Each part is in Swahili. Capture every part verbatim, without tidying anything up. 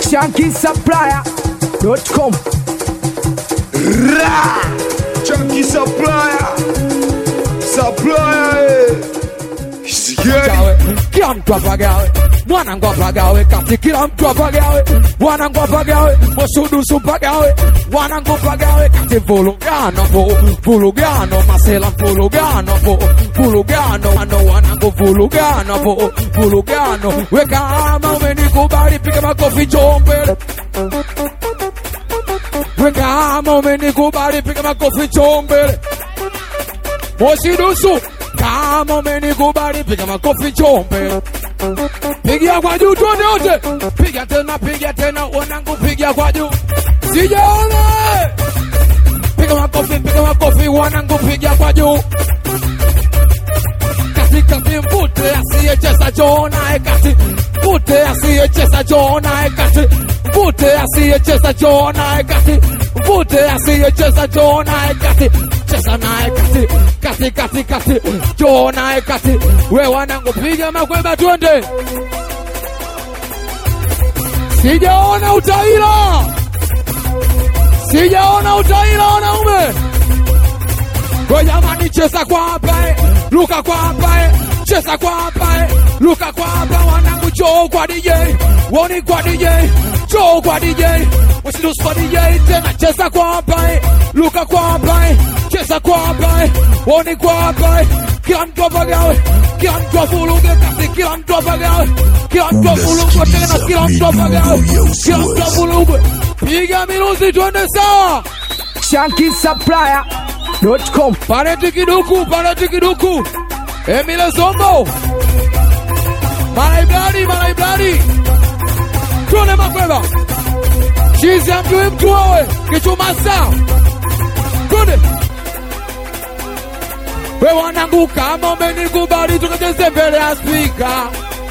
Shanky Supplier dot com. Ra! Shanky Supplier! Supplier! Gawe, kila mtu apagawe, mwanangu apagawe, kati kila mtu apagawe, mwanangu apagawe, mosudusu apagawe, mwanangu apagawe, kati vulugano po, vulugano, masela vulugano po, vulugano, ano wanangu vulugano po, vulugano, weka ama umenikubali, piga makofi chombele. Weka ama umenikubali, piga makofi chombele. Mosudusu kama umenikubali piga makofi chombe. Pigia kwa juu tuone wote. Piga tena, piga tena, wanangu piga kwa juu. Sijaona. Piga makofi, piga makofi, wanangu piga kwa juu. Kasi kasi mvute asiyecheza Jona ekati. Mvute asiyecheza Jona ekati. Mvute asiyecheza Jona ekati. Mvute asiyecheza Jona ekati. Cheza nae kati, kati kati kati, Jona e kati, we wanangu piga makweba tuende. Sijaona utaila, sijaona utaila wanaume. Kwa jamani cheza kwa hapa e, luka kwa hapa e, cheza kwa hapa e, luka kwa hapa wanangu choo kwa D J, woni kwa D J, choo kwa D J, usidusu kwa D J tena cheza kwa hapa e, luka kwa hapa e, cheza kwa hapa e, woni kwa hapa e, kila mtu apagawe, kila mtu afuluge kasi, kila mtu apagawe, kila mtu afuluge tena, kila mtu apagawe, kila mtu afuluge, piga miruzi tuende sawa. Shanky Supplier dot com. Pareti kiduku, pareti kiduku. Emile Zombo. Malaibrari, malaibrari. Tuone makweba. Chizi ya mtu mtu wawe. Kichuma sao. Tuone. We wanangu kama umenikubali tukacheze mbele ya speaker.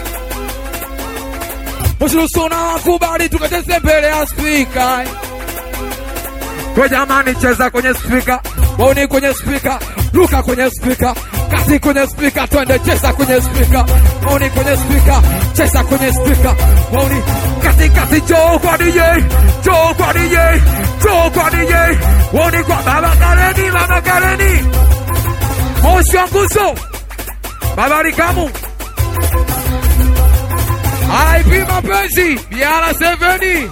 Mshirusu na wakubali tukacheze mbele ya speaker. Kwa jamani cheza kwenye speaker, woni kwenye speaker, luka kwenye speaker, kasi kwenye speaker, twende cheza kwenye speaker, woni kwenye speaker, cheza kwenye speaker, woni kasi kasi choo kwa D J, choo kwa D J, choo kwa D J, woni kwa baba Kareni, baba Kareni, moshi wa nguzo, baba Rikamu, I P mapenzi, biara seveni,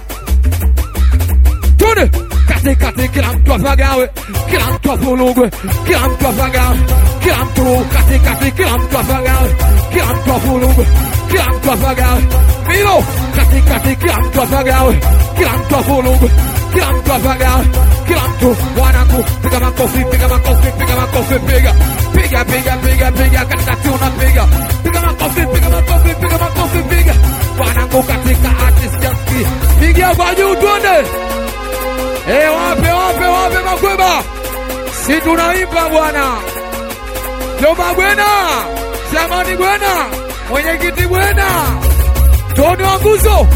tuone. Kati kati kila mtu apagawe, kila mtu afulugwe, kila mtu apagawe, kila mtu kati kati kila mtu apagawe, kila mtu afulugwe, kila mtu apagawe. Milo kati kati kila mtu apagawe, kila mtu afulugwe, kila mtu apagawe, kila mtu wanangu piga makofi, piga makofi, piga makofi, piga piga piga piga piga katikati unapiga, piga makofi, piga makofi, piga makofi, piga wanangu katika artist just piga kwa juu tuende. Eh, wape wape wape makweba. Si tunaimba bwana. Jomba bwana. Shamani bwana. Mwenyekiti bwana. Toni wanguzo.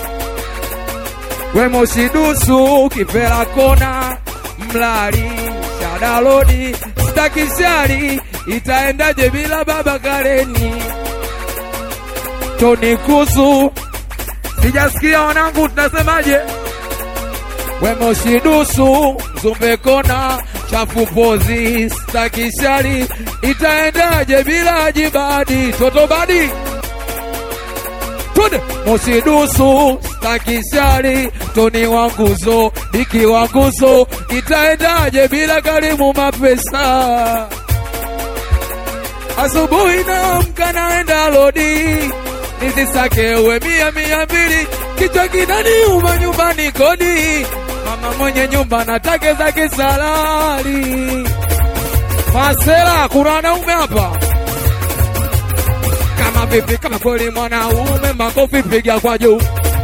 We mosidusu kipela kona. Mlali shadalodi. Stakishari itaendaje bila baba Kareni. Toni kuzu. Sijasikia wanangu tunasemaje. We moshidusu, zumbe kona, chafu pozi, stakishari, itaendaje bila jibadi, toto badi. Tude, moshidusu, stakishari, Toni wanguzo, Diki wanguzo, itaendaje bila Karimu mapesa. Asubuhi naamka naenda lodi, nisisake uwe mia mia mbili, kichwa kinani uma nyumbani kodi. Mama mwenye nyumba natake zake salari. Masela kuna wanaume hapa. Kama vipi kama kweli mwanaume makofi piga kwa juu.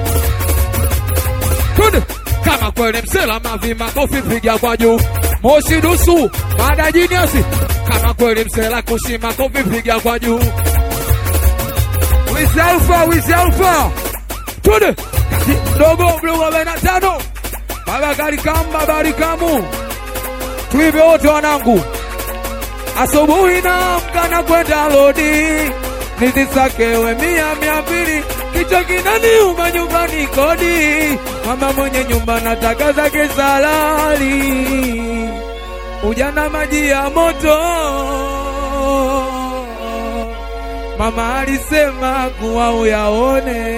Tude kama kweli msela mavi makofi piga kwa juu. Moshi dusu baada jiniasi. Kama kweli msela kushi makofi piga kwa juu. Wizi alfa, wizi alfa. Tude dogo mluga bena tano. Baba Karikamu, baba Rikamu. Tuibe wote wanangu. Asubuhi naamka na kwenda lodi. Nisisake we mia mia mbili, kichwa kinaniuma nyumbani kodi, mama mwenye nyumba nataka zake salari, ujana maji ya moto. Mama alisema kuwa uyaone,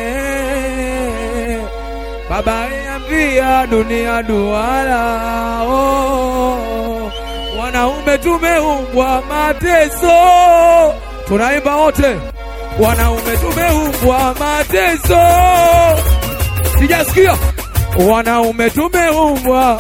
baba aliambia dunia duara. Oh, wanaume tumeumbwa mateso, tunaimba wote. Wanaume tumeumbwa mateso, sijasikia. Wanaume tumeumbwa,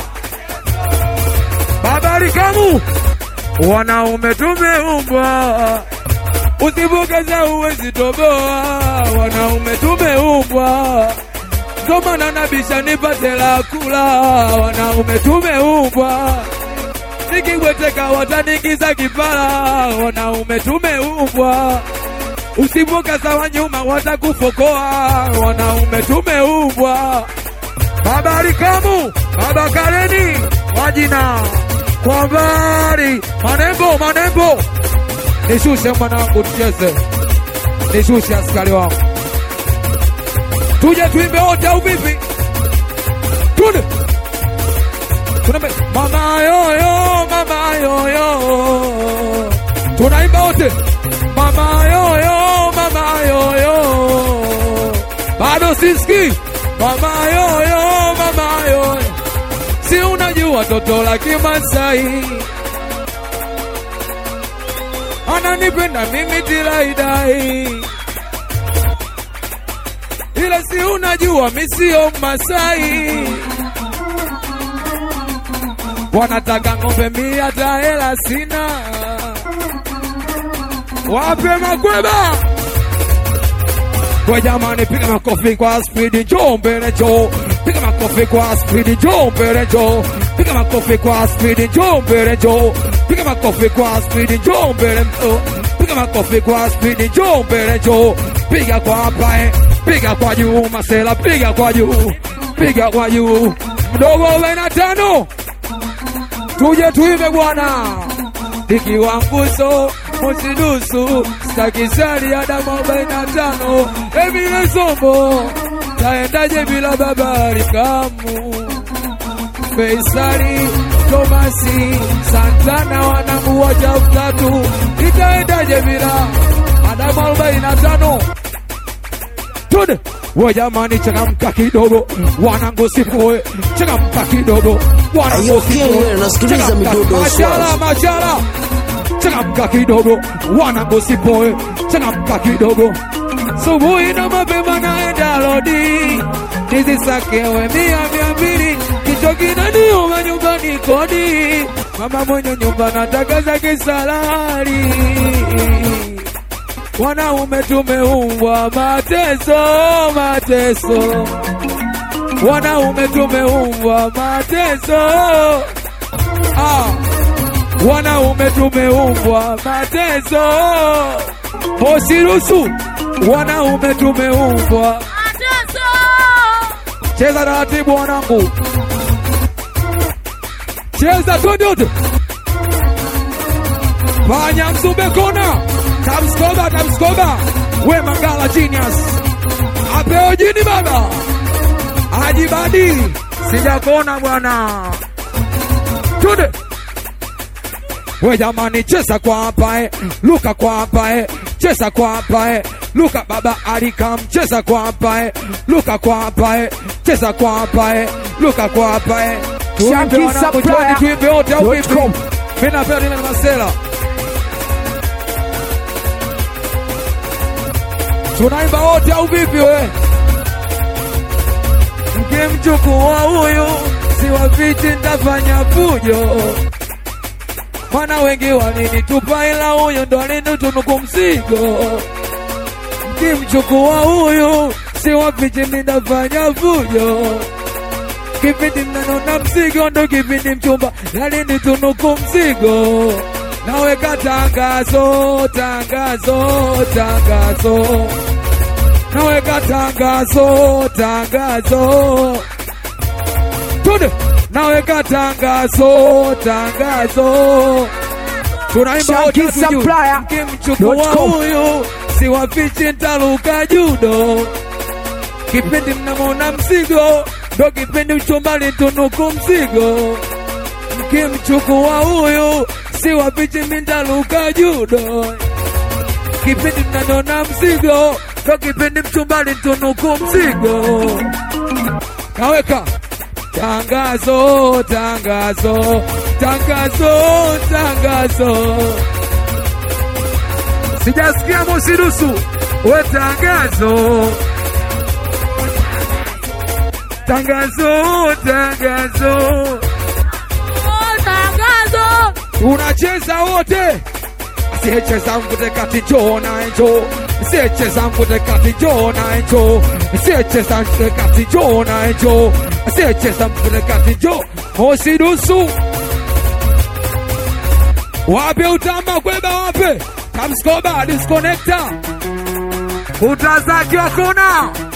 baba alikamu. Wanaume tumeumbwa, usibugeza uwezi toboa. Wanaume tumeumbwa, ndomana nabisha nipate la kula. Wanaume tumeumbwa, nikigweteka watanigiza kipala. Wanaume tumeumbwa, usibugeza wa nyuma watakufokoa. Wanaume tumeumbwa, baba alikamu, baba Kareni wajina kwa mbali. Manembo, manembo, nishushe mwanangu tucheze, nishushe askari wangu, tuje tuimbe wote au vipi? Tune tunaimba mama yoyo, mama yoyo, tunaimba wote mama yoyo, mama yoyo, bado siski mama yoyo, mama yoyo. Si unajua toto la Kimasai ananipenda mimi tilaidai, ila si unajua mimi sio Masai. Wanataka ng'ombe mia hata hela sina, wape makweba. Kwa jamani piga makofi kwa speed, njoo mbele njoo. Piga makofi kwa speed, njoo mbele njoo. Piga makofi kwa speed, njoo mbele njoo. Piga makofi kwa speed, njoo mbele njoo. Piga makofi kwa speed, njoo mbele njoo. Piga kwa hapa, piga kwa juu masela, piga kwa juu, piga kwa juu. Mdogo wena tano, tuje tuimbe bwana. Ikiwa nguzo msidusu, staki sali ya damu arobaini na tano. Emile Sombo, taendaje bila baba alikamu. Faisali, Tomasi, Santana wanangu waja utatu. Itaendaje bila adamu arobaini na tano. Tude, wajamani changamka kidogo, wanangu sipoe. Changamka kidogo, wanangu sipoe. Nasikiliza midudo Machala, machala, changamka kidogo, wanangu sipoe. Changamka kidogo, subuhi na mapema naenda lodi. Tizi sakewe mia mia mbili, kichwa kinaniuma nyumbani kodi. Mama mwenye nyumba nataka zake salari, wanaume tumeumbwa mateso, mateso. Wanaume tumeumbwa mateso, ah. Wanaume tumeumbwa mateso, Mosirusu. Wanaume tumeumbwa mateso. Cheza taratibu wanangu, cheza todoto. Fanya Mzumbe kona, tamskoba, tamskoba. We Mangala genius, apeo jini baba ajibadi, sijakona bwana. Tude, we jamani cheza kwa hapa eh, luka kwa hapa eh, cheza kwa hapa eh, luka baba alikam, cheza kwa hapa eh, luka kwa hapa eh, cheza kwa hapa eh, luka kwa hapa eh. Tuimbe wanangu, tuoni tuimbe wote au vipi? Mina peo nime masela, tunaimba wote au vipi we? Mkimchukua huyu siwafichi nitafanya fujo, mana wengi walinitupa ila huyu ndo alinitunuku mzigo. Mkimchukua huyu siwafichi nitafanya fujo, kipindi mnanona mzigo ndo kipindi mchumba alinitunuku mzigo. Naweka tangazo, tangazo, tangazo. Naweka tangazo, tangazo. Tude, naweka tangazo, tangazo. Tunaimba wote tujue. Mkimchukua huyu siwafichi ntaluka judo. Kipindi mnamona mzigo, ndo kipindi mchumbali tunuku mzigo. Mkimchukua huyu, siwafichi ntaluka judo. Kipindi mnanona mzigo, ndo kipindi mchumbali tunuku mzigo. Kaweka tangazo, tangazo, tangazo, tangazo. Sijasikia Mosidusu, we tangazo. Tangazo, tangazo. Oh, tangazo. Unacheza wote. Siecheza mkute kati jona enjo. Siecheza mkute kati jona enjo. Siecheza mkute kati jona enjo. Siecheza mkute kati jo. Mosidusu. Wape utamba kweba wape. Kamskoba disconnector. Utazaki wako now.